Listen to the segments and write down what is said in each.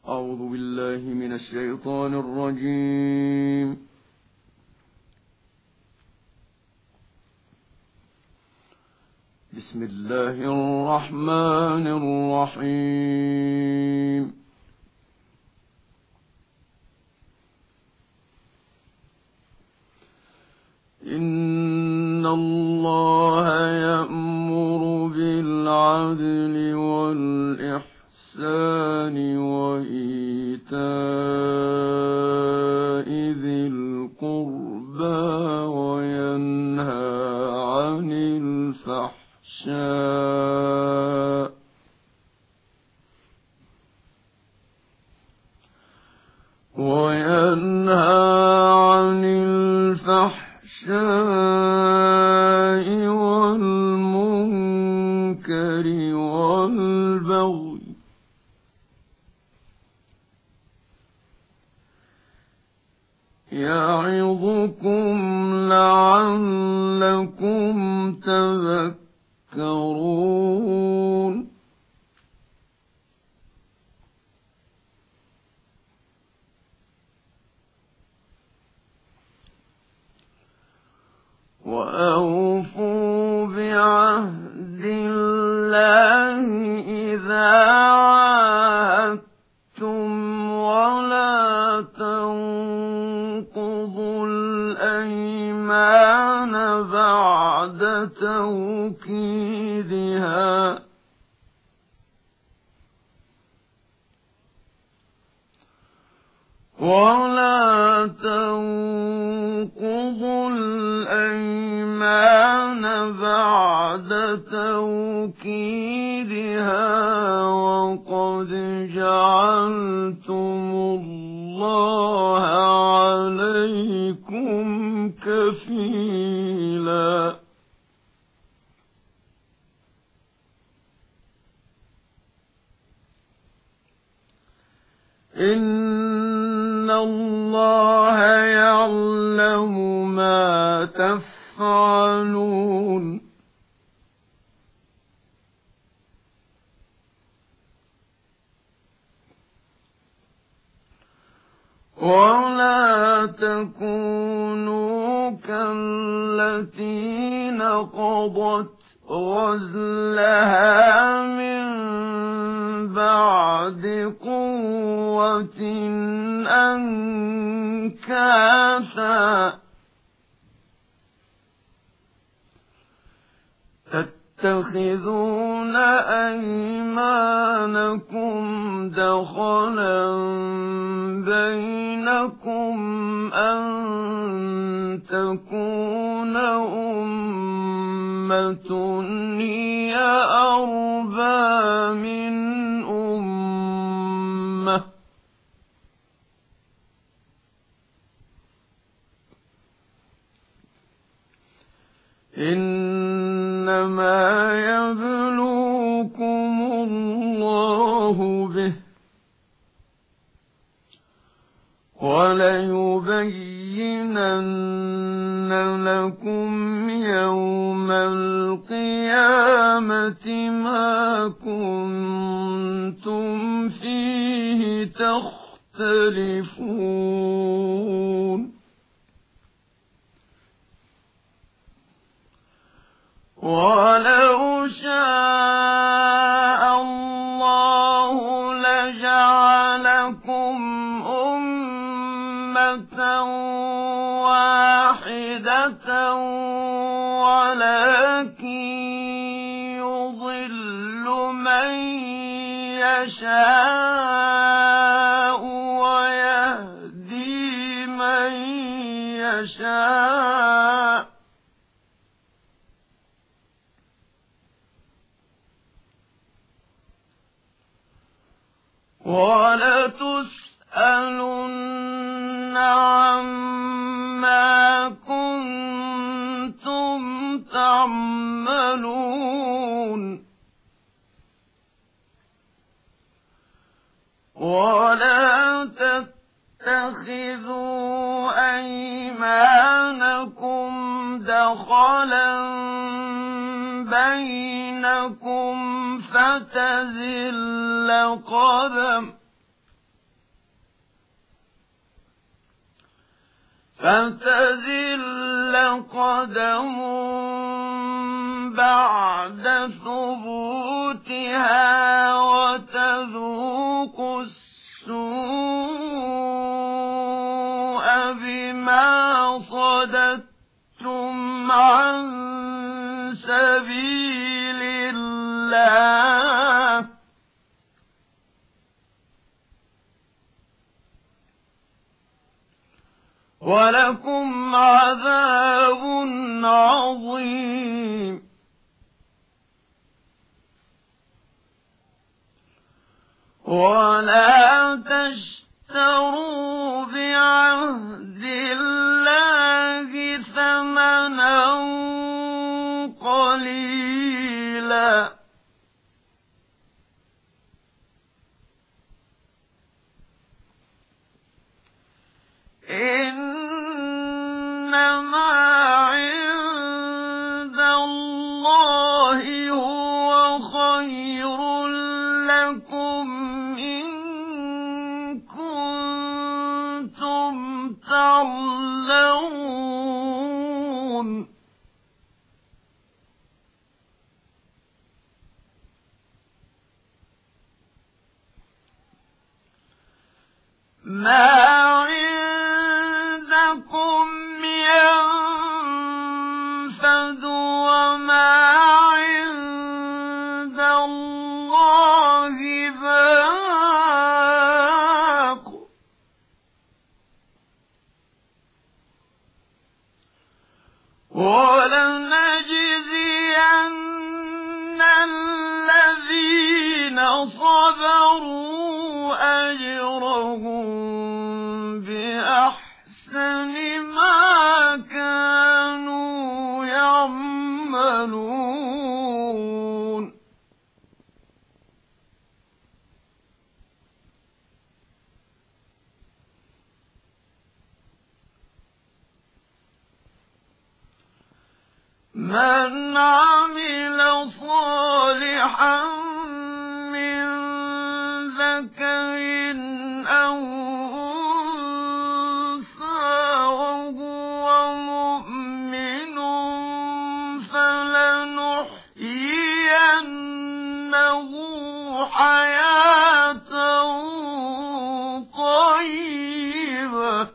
أعوذ بالله من الشيطان الرجيم. بسم الله الرحمن الرحيم. إن الله يأمر بالعدل والإحسان وإيتاء ذي القربى وينهى عن الفحشاء والمنكر والبغي يعظكم لعلكم تذكرون. وأوفوا بعهد الله إذا عاهدتم ولا تنقضوا الأيمان بعد توكيدها وقد جعلتم الله عليكم كفيلا. إن الله يعلم ما تفعلون. ولا تكونوا كالتي نقضت غزلها من بعد قوة أنكاثا تتخذون أيمانكم دخلا بينكم أن تكون أمة هي أربى من أمة إنما يبلوكم الله به وليبينن لكم يوم القيامة ما كنتم فيه تختلفون. ولو شاء الله لجعلكم أمة واحدة ولكن يضل من يشاء ويهدي من يشاء ولتسألن عما كنتم تعملون. ولا تتخذوا أيمانكم دخلا بينكم فتزل قدم فتزل قدم بعد ثبوتها وتذوق السوء بما صددتم عن سبيل الله ولكم عذاب عظيم ولا تشتروا بعهد الله ثمنا قليلا إنما عند الله هو خير لكم إن كنتم تعلمون ما عندكم ينفد وما عند الله باق ولنجزين الذين صبروا أجرهم بأحسن ما كانوا يعملون من عمل صالحا من ذكر أو أنثى وهو مؤمن فلنحيينه حياة طيبة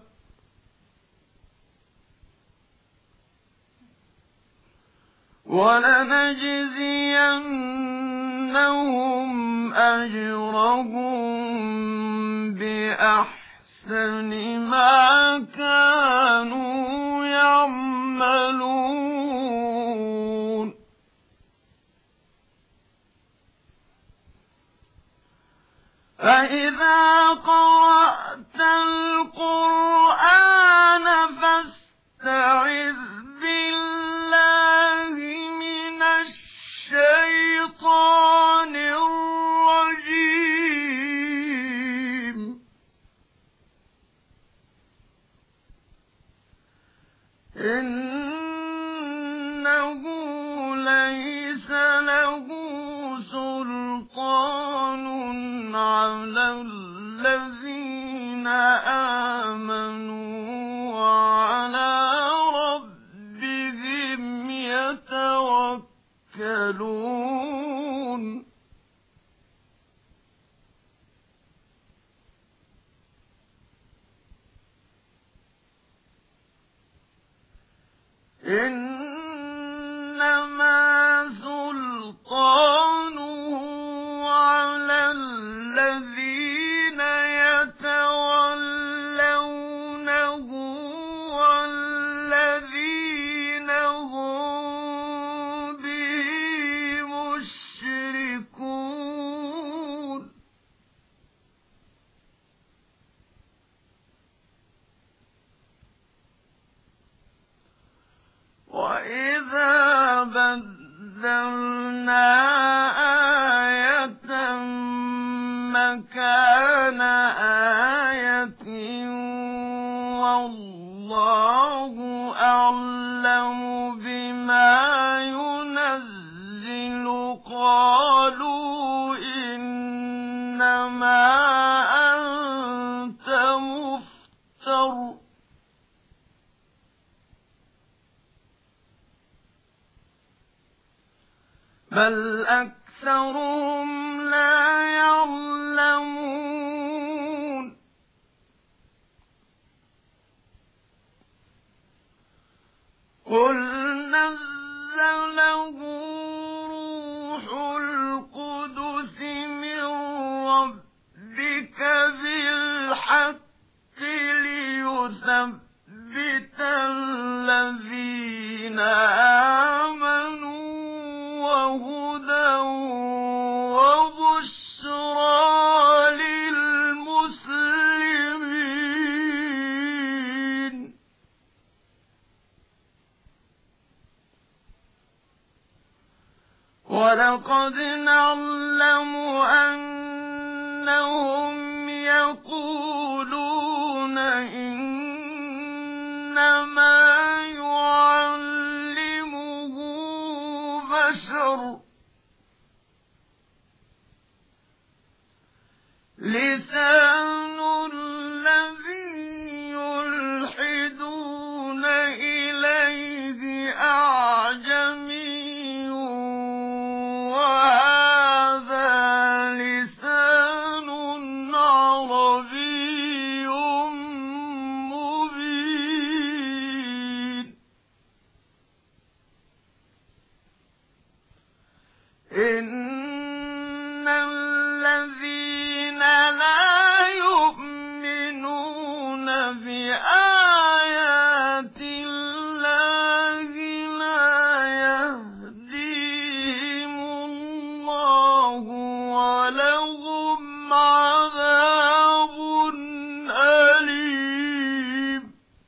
ولنجزينهم أجرهم بأحسن ما كانوا يعملون فإذا قرأت القرآن فاستعذ بالله من الشيطان الرجيم إنه ليس له سلطان على الذين آمنوا وعلى ربهم يتوكلون إنما سلطانه على الذين يتولونه والذين هم به مشركون وإذا بدلنا آية مكان آية والله أعلم بما ينزل قالوا إنما أنت مفتر بل أكثرهم لا يعلمون قل نزله روح القدس من ربك بالحق ليثبت الذين آمنوا وهدى وبشرى للمسلمين ولقد نعلم أنهم يقولون إنما يعلمه بشر لسان الذي يلحدون إليه أعجمي وهذا لسان عربي مبين إن الذين لا يؤمنون بآيات الله لا يهديهم الله ولهم عذاب أليم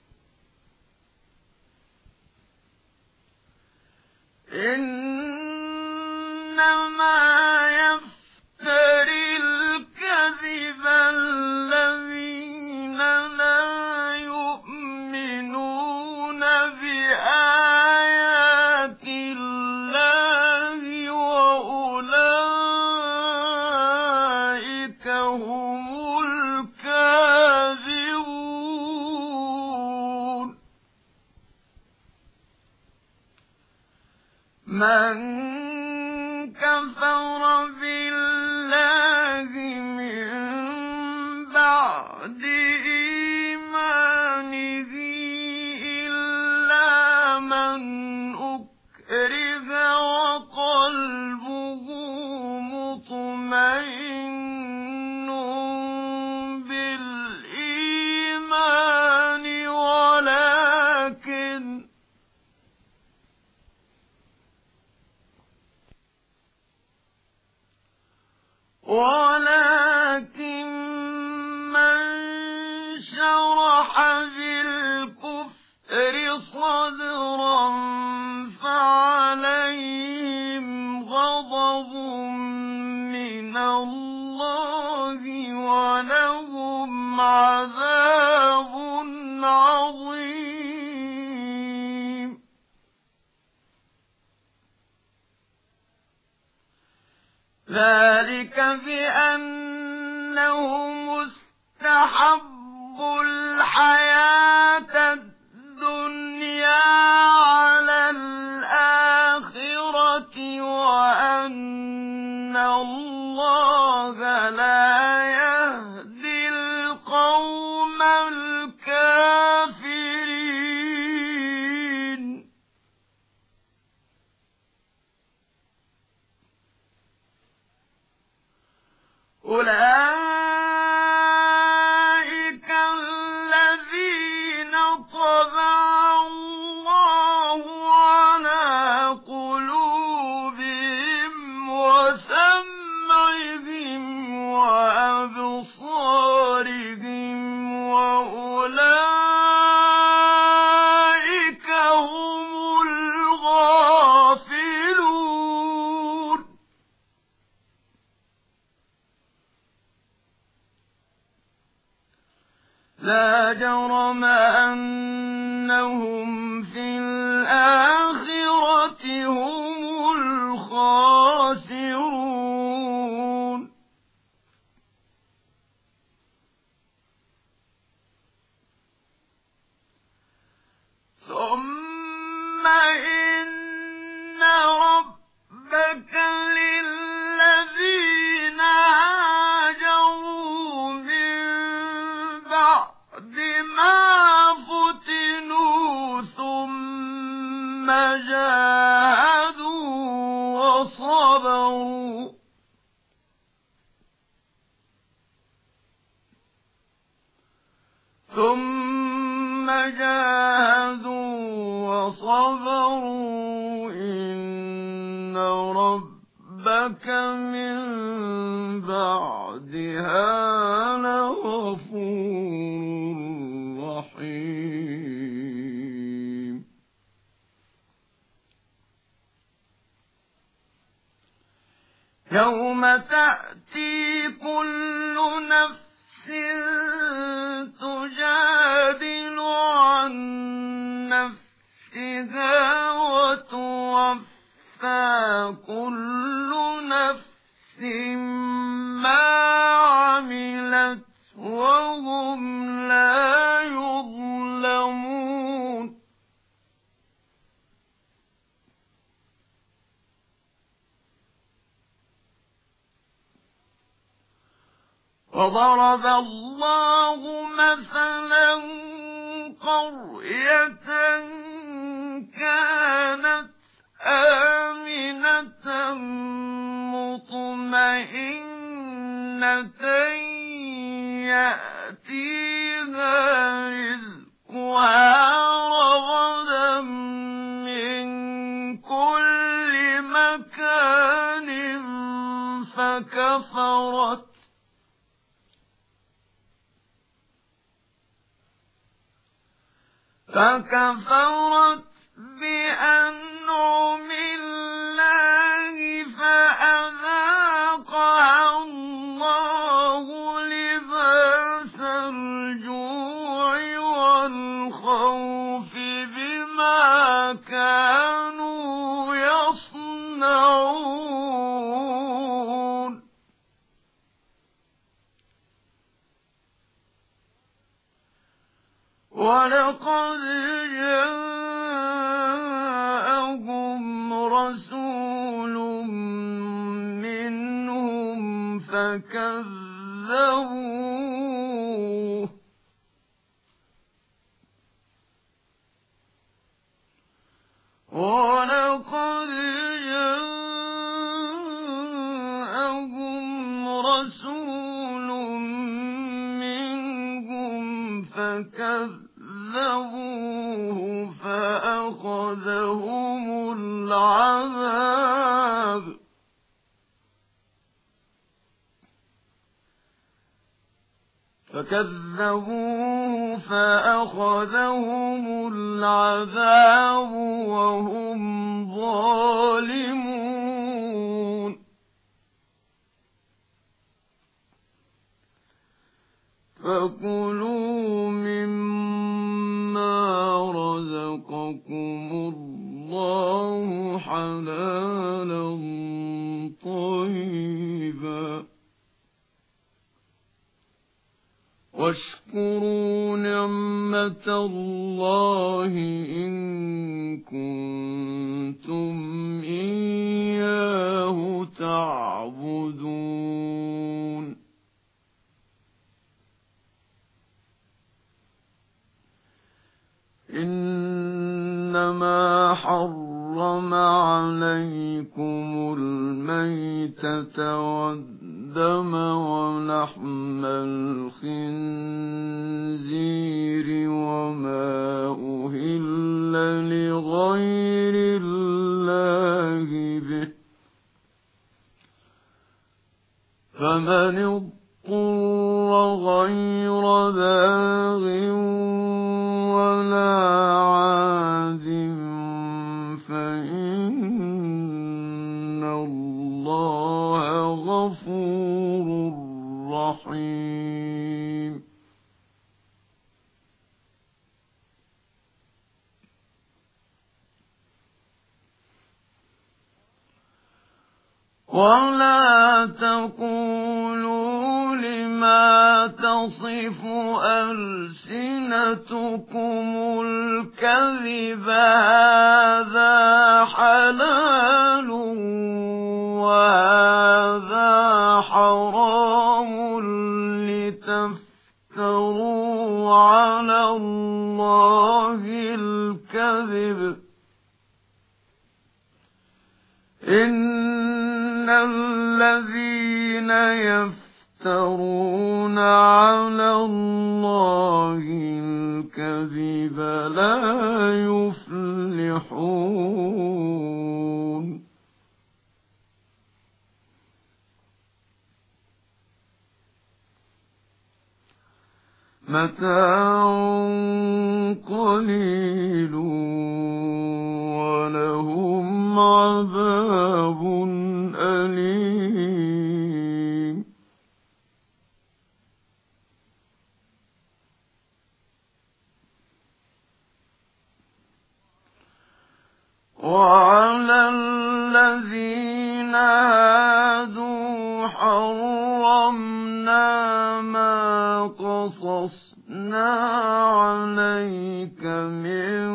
إنما يفتري الكذب الذين لا يؤمنون بآيات الله وأولئك هم الكاذبون من كفر بالله من بعد إيمانه إلا من أكره وقلبه مطمئن بالإيمان ولكن من شرح بالكفر صدرا فعليهم غضب من الله ولهم عذاب عظيم ذلك بأنهم استحبوا الحياة الدنيا على الآخرة وأن الله لا يهدي القوم الكافرين أولئك الذين طبع الله على قلوبهم وسمعهم وأبصارهم وأولئك هم الغافلون لا جرم أنهم في الآخرة هم الخاسرون ثم إن ربك ثم جاهدوا وصبروا إن ربك من بعدها لغفور رحيم يوم تأتي كل نفس تجادل عن نفسها وتوفى كل نفس ما عملت وهم لا يظلمون وضرب الله مثلا قرية كانت آمنة مطمئنة يأتيها رزقها رغدا من كل مكان فكفرت بأنعم الله فأذاقها الله لباس الجوع والخوف بما كانوا يصنعون ولقد جاءهم رسول منهم فكذبوه ولقد جاءهم رسول منهم فكذبوه فأخذهم العذاب وهم ظالمون فكلوا مما رزقكم الله حلالا طيبا واشكروا نعمة الله إن كنتم إياه تعبدون إنما حرم عليكم الميتة والدم ولحم الخنزير وما أهل لغير الله به فمن اضطر غير باغ ولا عاد فإن الله غفور رحيم ولا تقولوا لما تصف ألسنتكم الكذب هذا حلال وهذا حرام لتفتروا على الله الكذب إن الذين يفترون على الله الكذب لا يفلحون متاع قليل ولهم عذاب أليم وعلى الذين هادوا حرمنا ما قصصنا عليك من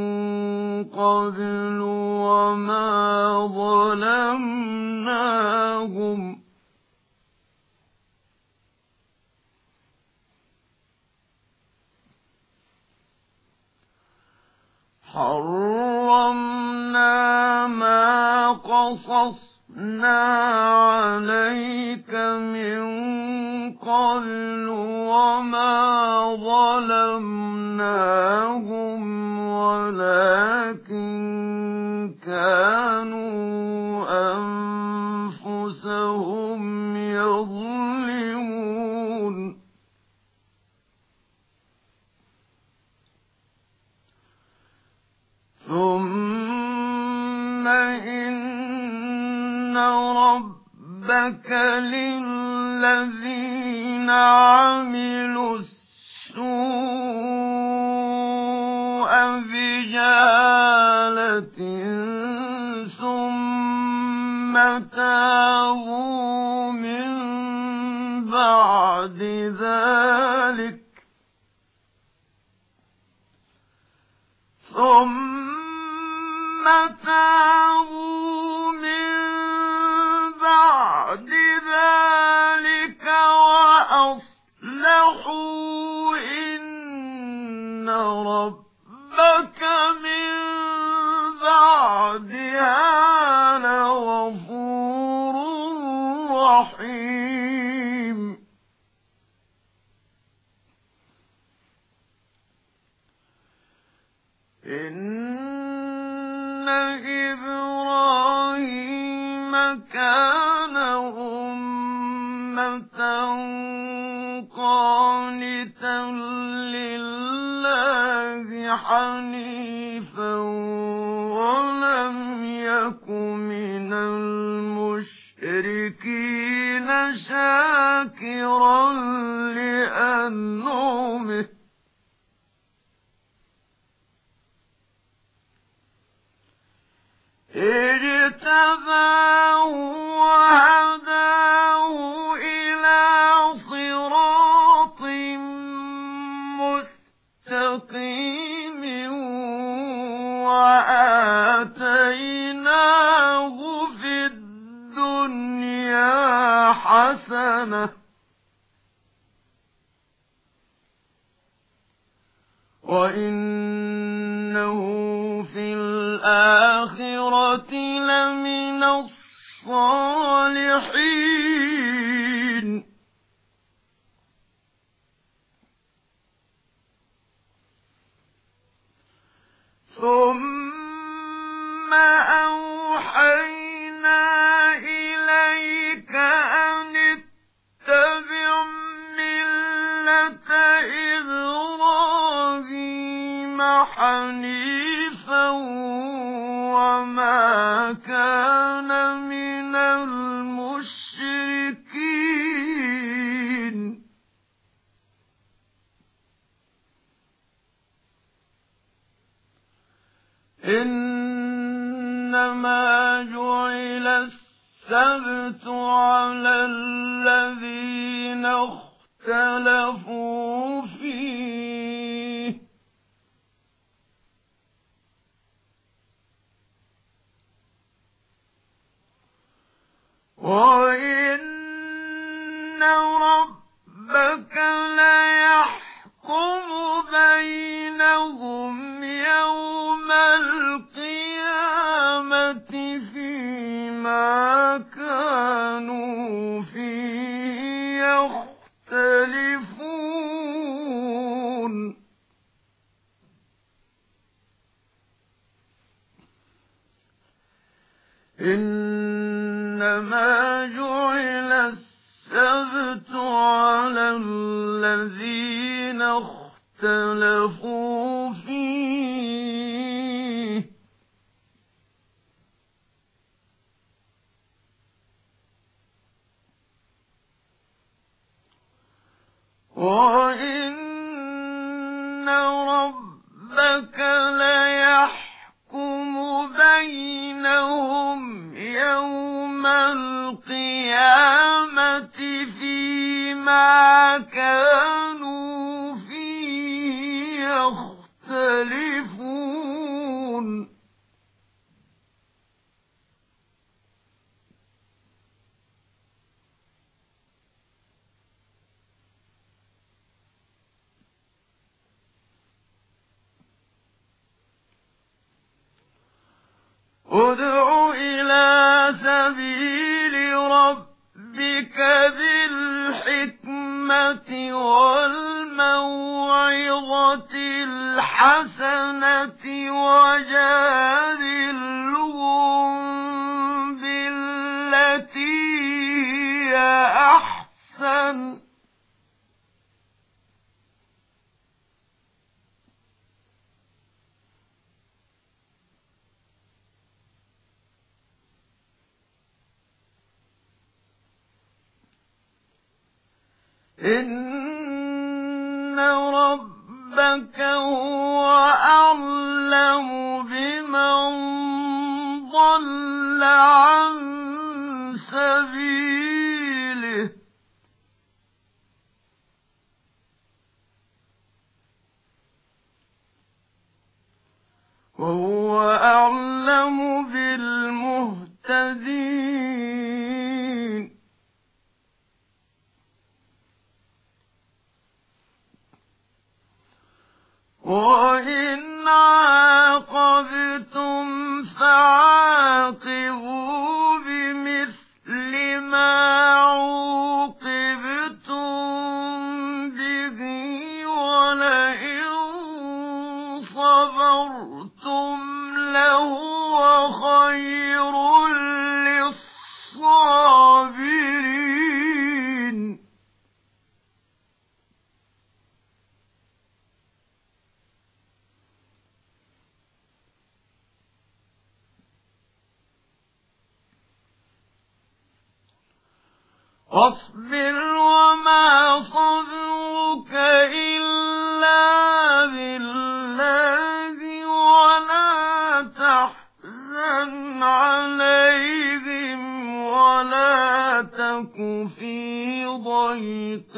قبل وما ظلمناهم عليك من قبل وما ظلمناهم ولكن كانوا أنفسهم يظلمون ثم إن ربك للذين عملوا السوء بجهالة ثم تابوا من بعد ذلك وأصلحوا إن ربك من بعدها لغفور رحيم إن إبراهيم كان أمة قانتا لله حنيفا ولم يك من المشركين شاكرا لأنعمه اجتباه وهداه إلى صراط مستقيم وآتيناه في الدنيا حسنة وإنه في الآخرة لمن الصالحين ثم أوحينا إليك أن اتبع ملة إبراهيم حنيفا وما كان من المشركين إنما جعل السبت على الذين اختلفوا فيه وإن ربك ليحكم بينهم يوم القيامة فيما كانوا فيه يختلفون إنما جعل السبت على الذين اختلفوا فيه وإن ربك ليحكم بينهم يوم القيامة فيما كانوا فيه يختلفون ادع إلى سبيل ربك بالحكمة والموعظة الحسنة وجادلهم بالتي هي أحسن إن ربك هو أعلم بمن ضل عن سبيله وهو أعلم بالمهتدين وإن عاقبتم فعاقبوا بمثل ما عوقبتم به ولئن صبرتم لهو خير للصابرين واصبر وما صبرك إلا بالله ولا تحزن عليهم ولا تك في ضيق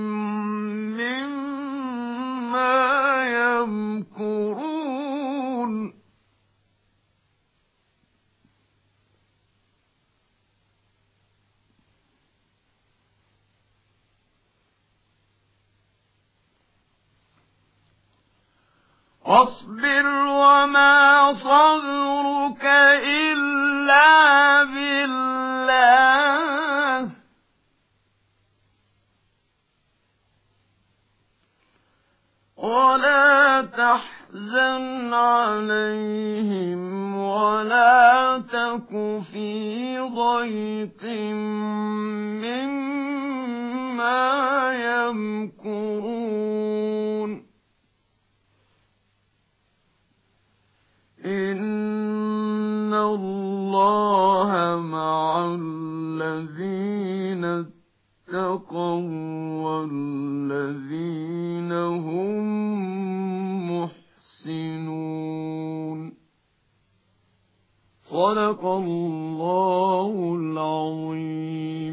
مما يمكرون واصبر وما صبرك إلا بالله ولا تحزن عليهم ولا تك في ضيق مما يمكرون إن الله مع الذين اتقوا والذين هم محسنون صدق الله العظيم.